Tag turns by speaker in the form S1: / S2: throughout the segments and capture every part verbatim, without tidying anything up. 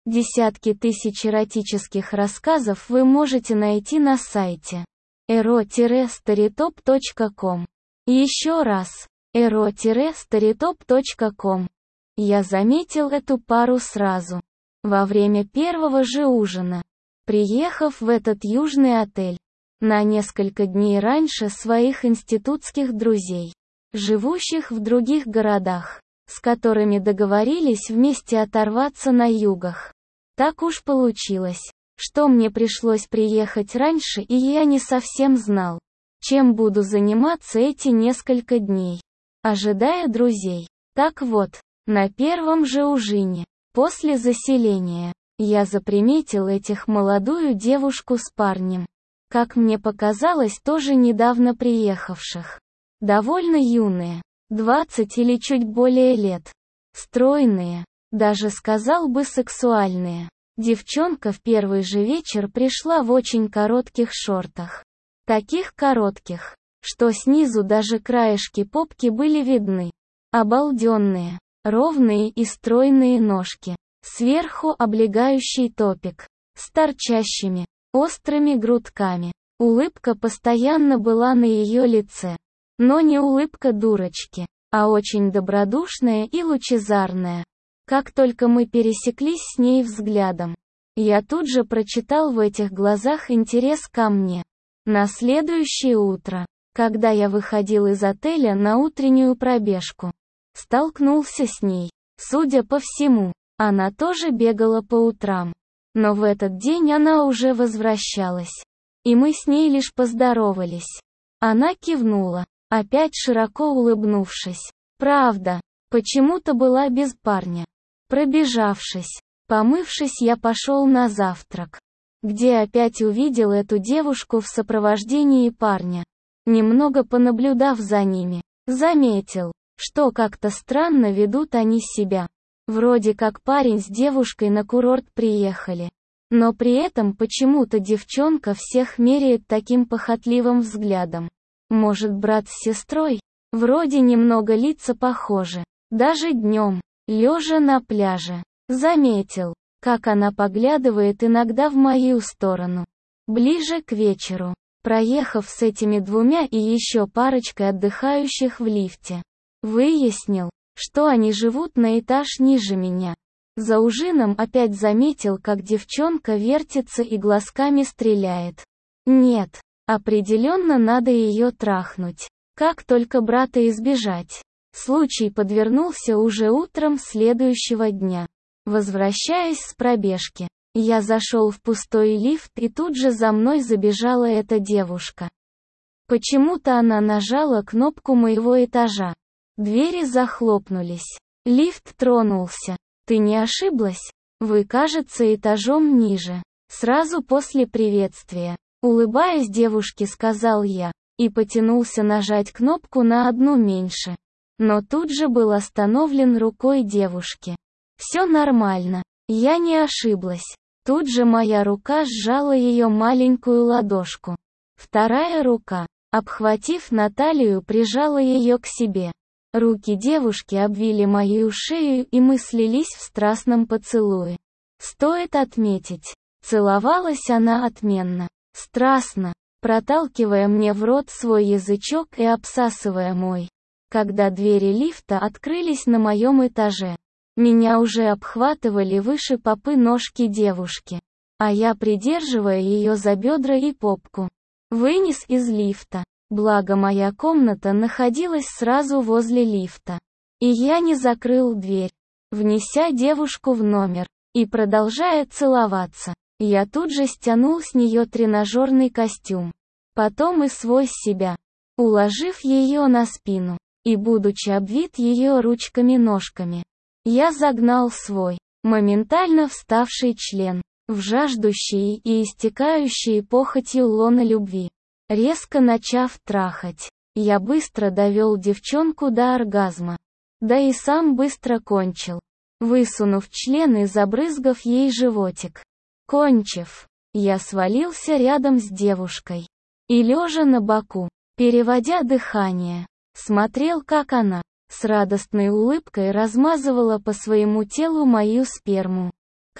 S1: Десятки тысяч эротических рассказов вы можете найти на сайте эро старитоп точка ком. Еще раз, эро старитоп точка ком. Я заметил эту пару сразу, во время первого же ужина, приехав в этот южный отель, на несколько дней раньше своих институтских друзей, живущих в других городах, с которыми договорились вместе оторваться на югах. Так уж получилось, что мне пришлось приехать раньше, и я не совсем знал, чем буду заниматься эти несколько дней, ожидая друзей. Так вот, на первом же ужине, после заселения, я заприметил этих молодую девушку с парнем, как мне показалось, тоже недавно приехавших. Довольно юные, двадцать или чуть более лет. Стройные, даже сказал бы сексуальные. Девчонка в первый же вечер пришла в очень коротких шортах. Таких коротких, что снизу даже краешки попки были видны. Обалденные, ровные и стройные ножки. Сверху облегающий топик, с торчащими, острыми грудками. Улыбка постоянно была на ее лице. Но не улыбка дурочки, а очень добродушная и лучезарная. Как только мы пересеклись с ней взглядом, я тут же прочитал в этих глазах интерес ко мне. На следующее утро, когда я выходил из отеля на утреннюю пробежку, столкнулся с ней. Судя по всему, она тоже бегала по утрам. Но в этот день она уже возвращалась. И мы с ней лишь поздоровались. Она кивнула, опять широко улыбнувшись. Правда, почему-то была без парня. Пробежавшись, помывшись, я пошел на завтрак, где опять увидел эту девушку в сопровождении парня. Немного понаблюдав за ними, заметил, что как-то странно ведут они себя. Вроде как парень с девушкой на курорт приехали. Но при этом почему-то девчонка всех меряет таким похотливым взглядом. Может, брат с сестрой? Вроде немного лица похожи. Даже днем, лежа на пляже, заметил, как она поглядывает иногда в мою сторону. Ближе к вечеру, проехав с этими двумя и еще парочкой отдыхающих в лифте, выяснил, что они живут на этаж ниже меня. За ужином опять заметил, как девчонка вертится и глазками стреляет. Нет, определенно надо ее трахнуть. Как только брата избежать. Случай подвернулся уже утром следующего дня. Возвращаясь с пробежки, я зашел в пустой лифт, и тут же за мной забежала эта девушка. Почему-то она нажала кнопку моего этажа. Двери захлопнулись. Лифт тронулся. Ты не ошиблась? Вы, кажется, этажом ниже. Сразу после приветствия, улыбаясь девушке, сказал я, и потянулся нажать кнопку на одну меньше. Но тут же был остановлен рукой девушки. Все нормально. Я не ошиблась. Тут же моя рука сжала ее маленькую ладошку. Вторая рука, обхватив Наталью, прижала ее к себе. Руки девушки обвили мою шею, и мы слились в страстном поцелуе. Стоит отметить, целовалась она отменно, страстно, проталкивая мне в рот свой язычок и обсасывая мой. Когда двери лифта открылись на моем этаже, меня уже обхватывали выше попы ножки девушки, а я, придерживая ее за бедра и попку, вынес из лифта. Благо моя комната находилась сразу возле лифта. И я не закрыл дверь, внеся девушку в номер, и продолжая целоваться, я тут же стянул с нее тренажерный костюм. Потом и свой с себя, уложив ее на спину, и будучи обвит ее ручками-ножками, я загнал свой, моментально вставший член, в жаждущие и истекающие похотью лоно любви. Резко начав трахать, я быстро довел девчонку до оргазма. Да и сам быстро кончил, высунув член и забрызгав ей животик. Кончив, я свалился рядом с девушкой. И лежа на боку, переводя дыхание, смотрел, как она, с радостной улыбкой размазывала по своему телу мою сперму.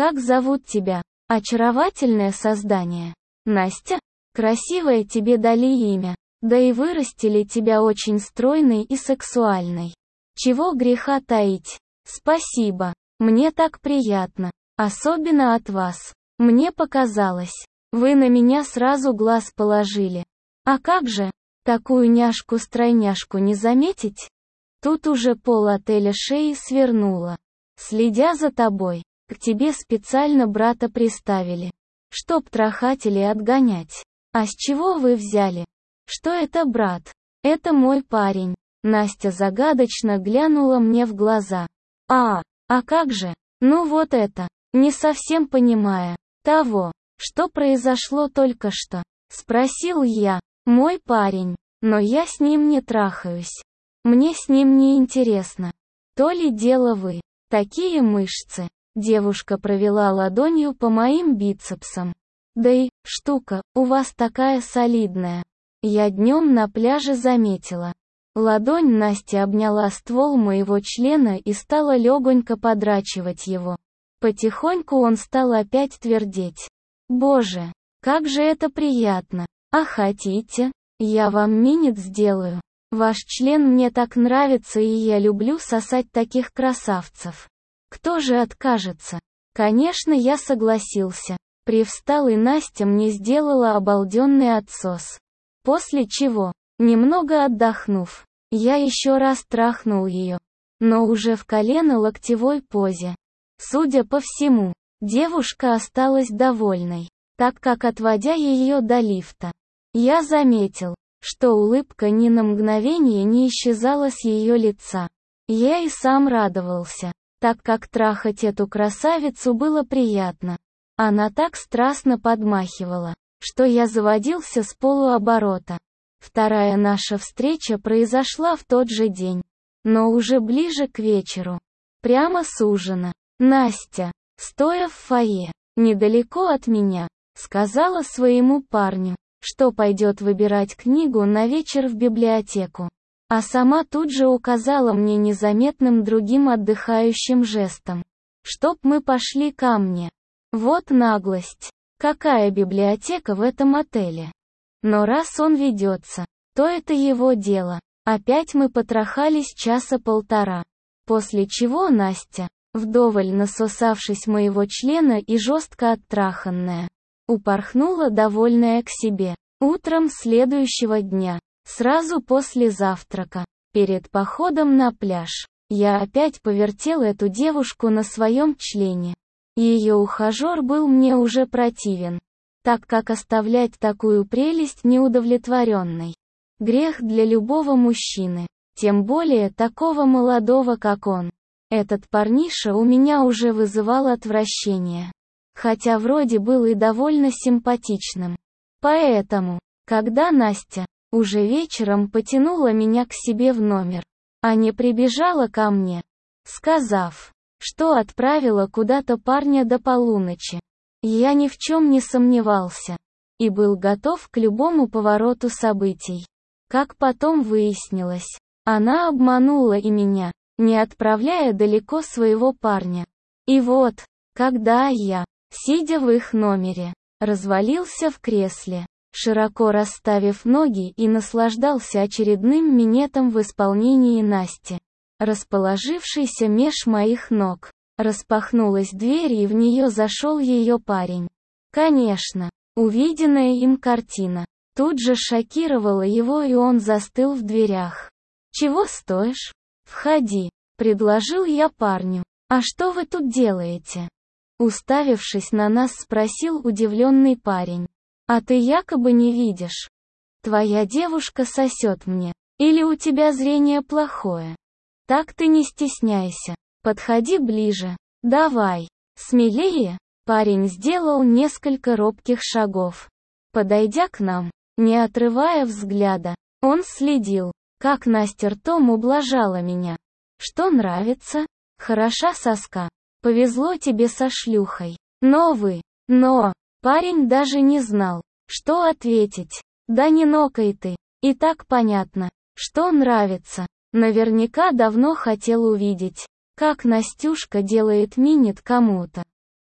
S1: Как зовут тебя? Очаровательное создание. Настя? Красивое тебе дали имя. Да и вырастили тебя очень стройной и сексуальной. Чего греха таить? Спасибо. Мне так приятно. Особенно от вас. Мне показалось. Вы на меня сразу глаз положили. А как же? Такую няшку-стройняшку не заметить? Тут уже пол отеля шеи свернула. Следя за тобой, к тебе специально брата приставили. Чтоб трахать или отгонять. А с чего вы взяли? Что это брат? Это мой парень. Настя загадочно глянула мне в глаза. А, а как же? Ну вот это. Не совсем понимая того, что произошло только что. Спросил я. Мой парень. Но я с ним не трахаюсь. Мне с ним не интересно. То ли дело вы. Такие мышцы. Девушка провела ладонью по моим бицепсам. Да и, штука, у вас такая солидная. Я днем на пляже заметила. Ладонь Насти обняла ствол моего члена и стала легонько подрачивать его. Потихоньку он стал опять твердеть. Боже, как же это приятно. А хотите? Я вам минет сделаю. Ваш член мне так нравится, и я люблю сосать таких красавцев. Кто же откажется? Конечно, я согласился. Привстал, и Настя мне сделала обалденный отсос. После чего, немного отдохнув, я еще раз трахнул ее. Но уже в колено-локтевой позе. Судя по всему, девушка осталась довольной, так как, отводя ее до лифта, я заметил, что улыбка ни на мгновение не исчезала с ее лица. Я и сам радовался, так как трахать эту красавицу было приятно. Она так страстно подмахивала, что я заводился с полуоборота. Вторая наша встреча произошла в тот же день, но уже ближе к вечеру. Прямо с ужина. Настя, стоя в фойе, недалеко от меня, сказала своему парню, что пойдет выбирать книгу на вечер в библиотеку. А сама тут же указала мне незаметным другим отдыхающим жестом, чтоб мы пошли ко мне. Вот наглость. Какая библиотека в этом отеле? Но раз он ведется, то это его дело. Опять мы потрахались часа полтора. После чего Настя, вдоволь насосавшись моего члена и жестко оттраханная, упорхнула довольная к себе. Утром следующего дня, сразу после завтрака, перед походом на пляж, я опять повертел эту девушку на своем члене. Ее ухажер был мне уже противен, так как оставлять такую прелесть неудовлетворенной. Грех для любого мужчины, тем более такого молодого, как он. Этот парниша у меня уже вызывал отвращение. Хотя вроде был и довольно симпатичным. Поэтому, когда Настя, уже вечером потянула меня к себе в номер, а не прибежала ко мне, сказав, что отправила куда-то парня до полуночи, я ни в чем не сомневался и был готов к любому повороту событий. Как потом выяснилось, она обманула и меня, не отправляя далеко своего парня. И вот, когда я, сидя в их номере, развалился в кресле, широко расставив ноги, и наслаждался очередным минетом в исполнении Насти, расположившейся меж моих ног, распахнулась дверь, и в нее зашел ее парень. Конечно, увиденная им картина тут же шокировала его, и он застыл в дверях. «Чего стоишь? Входи», — предложил я парню. «А что вы тут делаете?» Уставившись на нас, спросил удивленный парень. «А ты якобы не видишь? Твоя девушка сосет мне. Или у тебя зрение плохое? Так ты не стесняйся. Подходи ближе. Давай. Смелее». Парень сделал несколько робких шагов. Подойдя к нам, не отрывая взгляда, он следил, как Настя ртом ублажала меня. «Что нравится? Хороша соска. Повезло тебе со шлюхой. Но вы, но...» Парень даже не знал, что ответить. «Да не нокай ты. И так понятно, что нравится. Наверняка давно хотел увидеть, как Настюшка делает минет кому-то.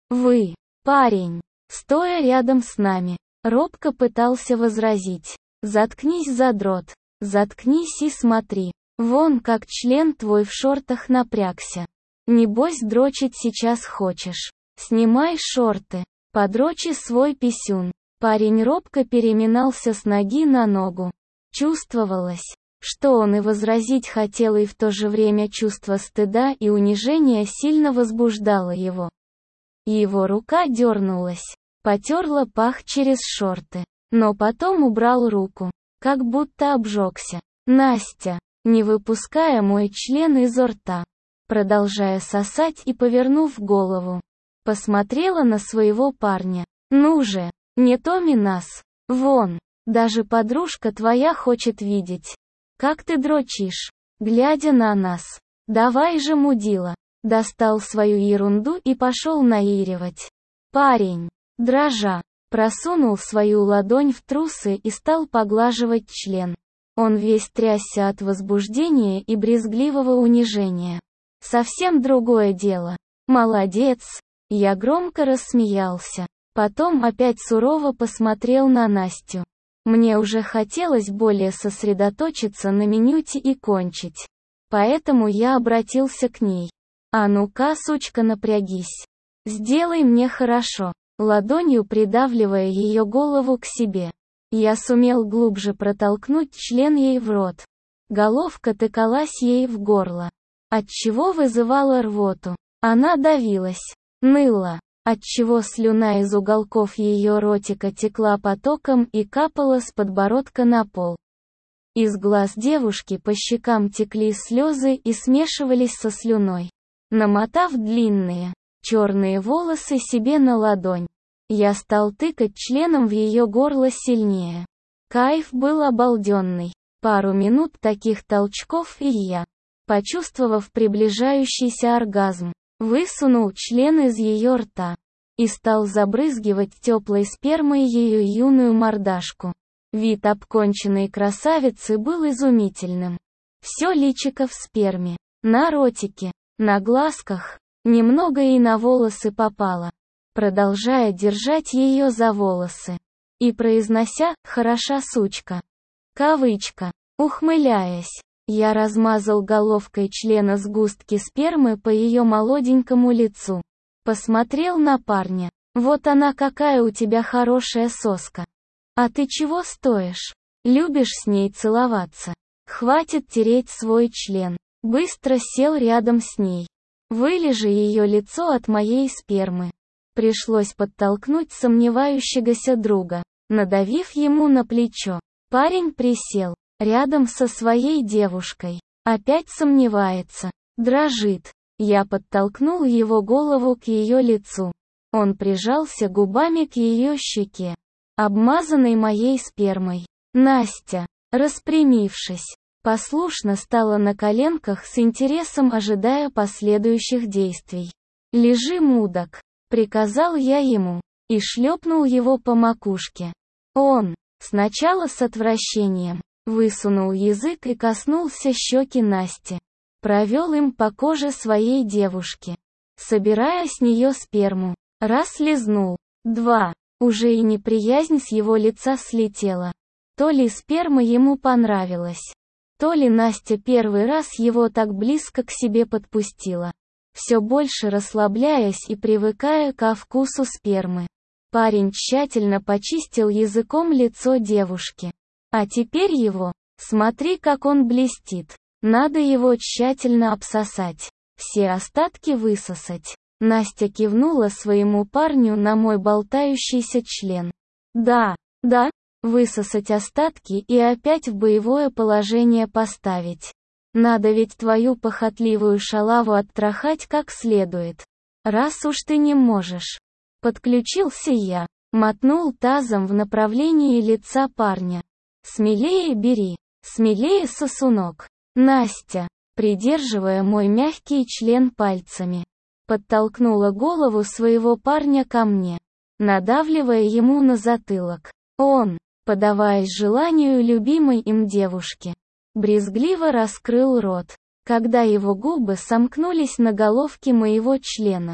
S1: Вы, парень, стоя рядом с нами, робко пытался возразить. Заткнись, задрот. Заткнись и смотри. Вон как член твой в шортах напрягся. Небось дрочить сейчас хочешь. Снимай шорты. Подрочи свой писюн. Парень робко переминался с ноги на ногу. Чувствовалось, что он и возразить хотел, и в то же время чувство стыда и унижения сильно возбуждало его. Его рука дернулась, потерла пах через шорты, но потом убрал руку, как будто обжегся. Настя, не выпуская мой член изо рта, продолжая сосать и повернув голову, посмотрела на своего парня. Ну же, не томи нас. Вон, даже подружка твоя хочет видеть, как ты дрочишь, глядя на нас. Давай же, мудила. Достал свою ерунду и пошел наиривать. Парень, дрожа, просунул свою ладонь в трусы и стал поглаживать член. Он весь трясся от возбуждения и брезгливого унижения. Совсем другое дело. Молодец. Я громко рассмеялся. Потом опять сурово посмотрел на Настю. Мне уже хотелось более сосредоточиться на минюте и кончить. Поэтому я обратился к ней. А ну-ка, сучка, напрягись. Сделай мне хорошо. Ладонью придавливая ее голову к себе. Я сумел глубже протолкнуть член ей в рот. Головка тыкалась ей в горло, отчего вызывала рвоту. Она давилась, ныла, отчего слюна из уголков ее ротика текла потоком и капала с подбородка на пол. Из глаз девушки по щекам текли слезы и смешивались со слюной. Намотав длинные, черные волосы себе на ладонь, я стал тыкать членом в ее горло сильнее. Кайф был обалденный. Пару минут таких толчков, и я, почувствовав приближающийся оргазм, высунул член из ее рта и стал забрызгивать теплой спермой ее юную мордашку. Вид обконченной красавицы был изумительным. Все личико в сперме, на ротике, на глазках, немного и на волосы попало. Продолжая держать ее за волосы и произнося «хороша сучка», кавычка, ухмыляясь, я размазал головкой члена сгустки спермы по ее молоденькому лицу. Посмотрел на парня. Вот она, какая у тебя хорошая соска. А ты чего стоишь? Любишь с ней целоваться? Хватит тереть свой член. Быстро сел рядом с ней. Вылижи ее лицо от моей спермы. Пришлось подтолкнуть сомневающегося друга, надавив ему на плечо. Парень присел, рядом со своей девушкой. Опять сомневается, дрожит. Я подтолкнул его голову к ее лицу. Он прижался губами к ее щеке, обмазанной моей спермой. Настя, распрямившись, послушно стала на коленках с интересом, ожидая последующих действий. «Лежи, мудак», — приказал я ему, и шлепнул его по макушке. Он, сначала с отвращением, высунул язык и коснулся щеки Насти. Провел им по коже своей девушки, собирая с нее сперму. Раз лизнул, два, уже и неприязнь с его лица слетела. То ли сперма ему понравилась, то ли Настя первый раз его так близко к себе подпустила. Все больше расслабляясь и привыкая ко вкусу спермы. Парень тщательно почистил языком лицо девушки. А теперь его, смотри, как он блестит. Надо его тщательно обсосать. Все остатки высосать. Настя кивнула своему парню на мой болтающийся член. Да, да, высосать остатки и опять в боевое положение поставить. Надо ведь твою похотливую шалаву оттрахать как следует. Раз уж ты не можешь. Подключился я, мотнул тазом в направлении лица парня. Смелее бери, смелее, сосунок. Настя, придерживая мой мягкий член пальцами, подтолкнула голову своего парня ко мне, надавливая ему на затылок. Он, подаваясь желанию любимой им девушки, брезгливо раскрыл рот, когда его губы сомкнулись на головке моего члена.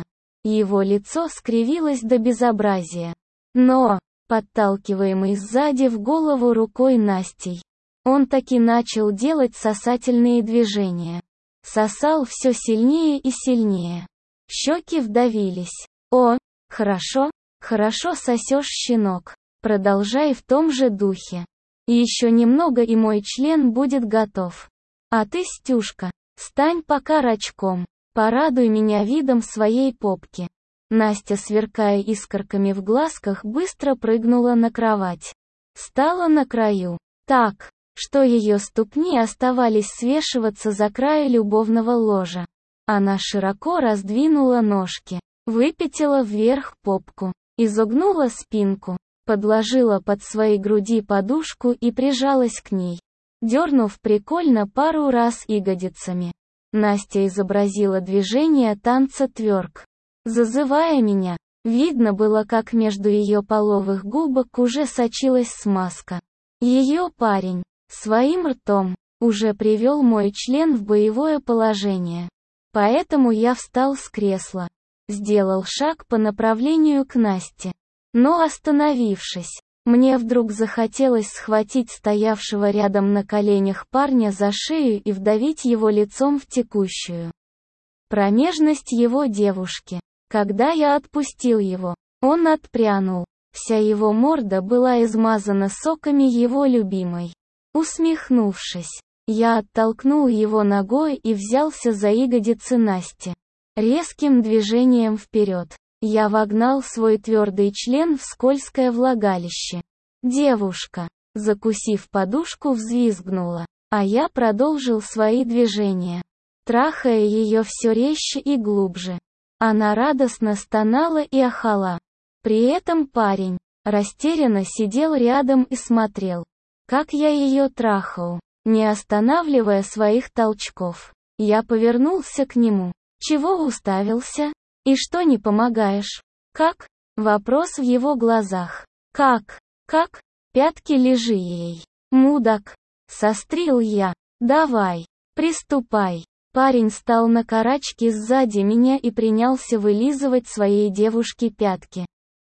S1: Его лицо скривилось до безобразия. Но, подталкиваемый сзади в голову рукой Настей, он таки начал делать сосательные движения. Сосал все сильнее и сильнее. Щеки вдавились. «О, хорошо, хорошо сосешь, щенок. Продолжай в том же духе. Еще немного и мой член будет готов. А ты, Стюшка, стань пока рачком, порадуй меня видом своей попки». Настя, сверкая искорками в глазках, быстро прыгнула на кровать. Стала на краю, так, что ее ступни оставались свешиваться за край любовного ложа. Она широко раздвинула ножки, выпятила вверх попку, изогнула спинку, подложила под свои груди подушку и прижалась к ней, дернув прикольно пару раз ягодицами. Настя изобразила движение танца тверк, зазывая меня. Видно было, как между ее половых губок уже сочилась смазка. Ее парень, своим ртом, уже привел мой член в боевое положение. Поэтому я встал с кресла, сделал шаг по направлению к Насте. Но остановившись, мне вдруг захотелось схватить стоявшего рядом на коленях парня за шею и вдавить его лицом в текущую промежность его девушки. Когда я отпустил его, он отпрянул. Вся его морда была измазана соками его любимой. Усмехнувшись, я оттолкнул его ногой и взялся за ягодицы Насти. Резким движением вперед, я вогнал свой твердый член в скользкое влагалище. Девушка, закусив подушку, взвизгнула, а я продолжил свои движения, трахая ее все резче и глубже. Она радостно стонала и ахала. При этом парень растерянно сидел рядом и смотрел, как я ее трахал, не останавливая своих толчков. Я повернулся к нему. «Чего уставился? И что не помогаешь? Как?» Вопрос в его глазах. «Как? Как? Пятки лежи ей. Мудак!» Сострил я. «Давай, приступай». Парень стал на карачки сзади меня и принялся вылизывать своей девушке пятки.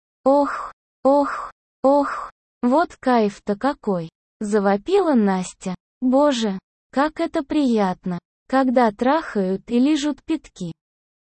S1: «Ох, ох, ох, вот кайф-то какой!» Завопила Настя. «Боже, как это приятно, когда трахают и лижут пятки.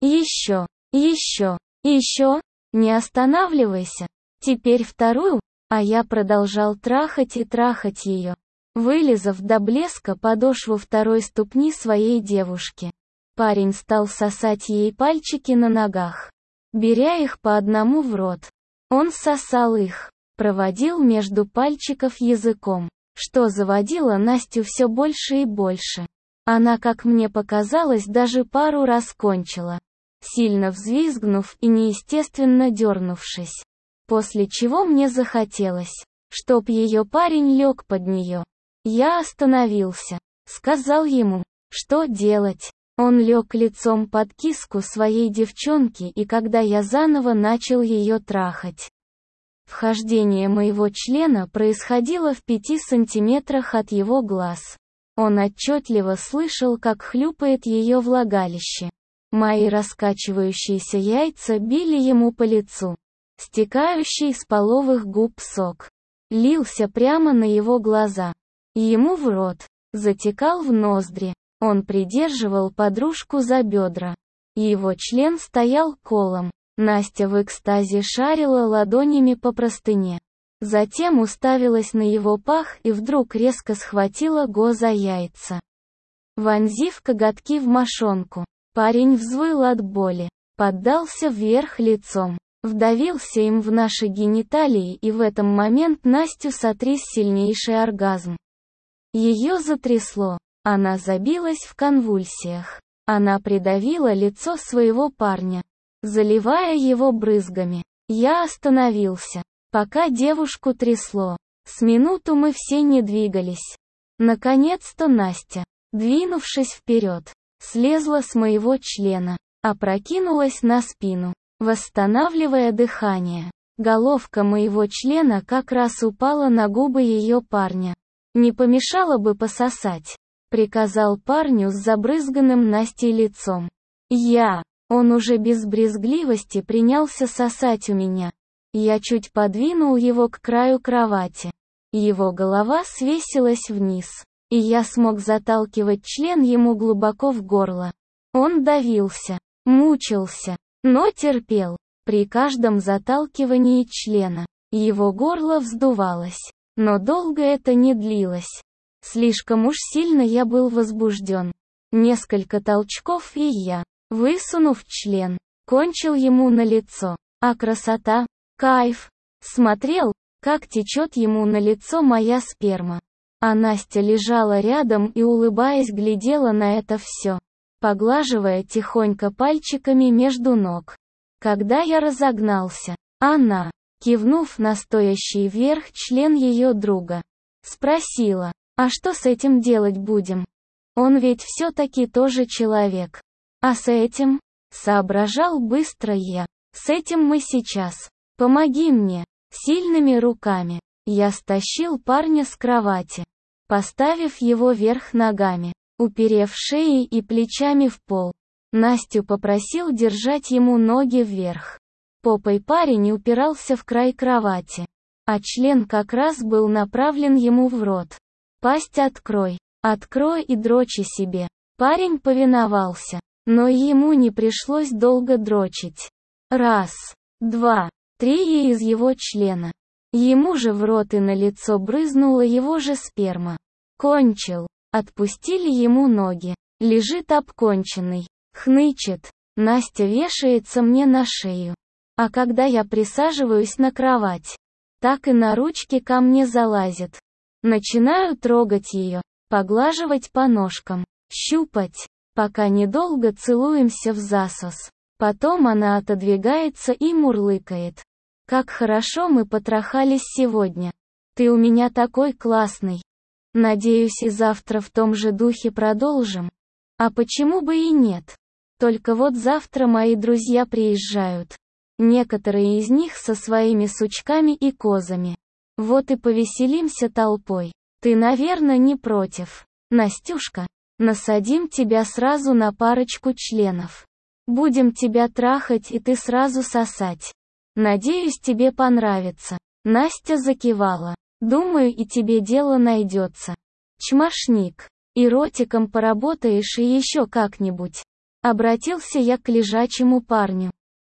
S1: Еще, еще, еще, не останавливайся. Теперь вторую». А я продолжал трахать и трахать ее, вылизав до блеска подошву второй ступни своей девушки. Парень стал сосать ей пальчики на ногах, беря их по одному в рот. Он сосал их, проводил между пальчиков языком, что заводило Настю все больше и больше. Она, как мне показалось, даже пару раз кончила, сильно взвизгнув и неестественно дернувшись. После чего мне захотелось, чтоб ее парень лег под нее. Я остановился, сказал ему, что делать. Он лег лицом под киску своей девчонки, и когда я заново начал ее трахать, вхождение моего члена происходило в пяти сантиметрах от его глаз. Он отчетливо слышал, как хлюпает ее влагалище. Мои раскачивающиеся яйца били ему по лицу. Стекающий с половых губ сок лился прямо на его глаза. Ему в рот, затекал в ноздри. Он придерживал подружку за бедра. Его член стоял колом. Настя в экстазе шарила ладонями по простыне. Затем уставилась на его пах и вдруг резко схватила Го за яйца, вонзив коготки в мошонку. Парень взвыл от боли, поддался вверх лицом, вдавился им в наши гениталии, и в этом момент Настю сотряс сильнейший оргазм. Ее затрясло, она забилась в конвульсиях. Она придавила лицо своего парня, заливая его брызгами. Я остановился, пока девушку трясло. С минуту мы все не двигались. Наконец-то Настя, двинувшись вперед, слезла с моего члена, опрокинулась на спину, восстанавливая дыхание. Головка моего члена как раз упала на губы ее парня. «Не помешало бы пососать», — приказал парню с забрызганным Настей лицом. Я Он уже без брезгливости принялся сосать у меня. Я чуть подвинул его к краю кровати. Его голова свесилась вниз, и я смог заталкивать член ему глубоко в горло. Он давился, мучился, но терпел. При каждом заталкивании члена его горло вздувалось, но долго это не длилось. Слишком уж сильно я был возбужден. Несколько толчков, и я, высунув член, кончил ему на лицо. А красота, кайф. Смотрел, как течет ему на лицо моя сперма. А Настя лежала рядом и, улыбаясь, глядела на это все, поглаживая тихонько пальчиками между ног. Когда я разогнался, она, кивнув на стоящий вверх член ее друга, спросила: «А что с этим делать будем? Он ведь все-таки тоже человек». «А с этим?» — соображал быстро я. «С этим мы сейчас. Помоги мне». Сильными руками я стащил парня с кровати, поставив его вверх ногами, уперев шеей и плечами в пол. Настю попросил держать ему ноги вверх. Попой парень упирался в край кровати, а член как раз был направлен ему в рот. «Пасть открой, открой и дрочи себе». Парень повиновался, но и ему не пришлось долго дрочить. Раз, два, три, и из его члена. Ему же в рот и на лицо брызнула его же сперма. Кончил. Отпустили ему ноги. Лежит обконченный. Хнычет. Настя вешается мне на шею. А когда я присаживаюсь на кровать, так и на ручки ко мне залазит. Начинаю трогать ее, поглаживать по ножкам, щупать, пока недолго целуемся в засос. Потом она отодвигается и мурлыкает: «Как хорошо мы потрахались сегодня. Ты у меня такой классный. Надеюсь, и завтра в том же духе продолжим. А почему бы и нет? Только вот завтра мои друзья приезжают. Некоторые из них со своими сучками и козами. Вот и повеселимся толпой. Ты, наверное, не против. Настюшка, насадим тебя сразу на парочку членов. Будем тебя трахать, и ты сразу сосать. Надеюсь, тебе понравится». Настя закивала. «Думаю, и тебе дело найдется. Чмошник. И ротиком поработаешь, и еще как-нибудь». Обратился я к лежачему парню.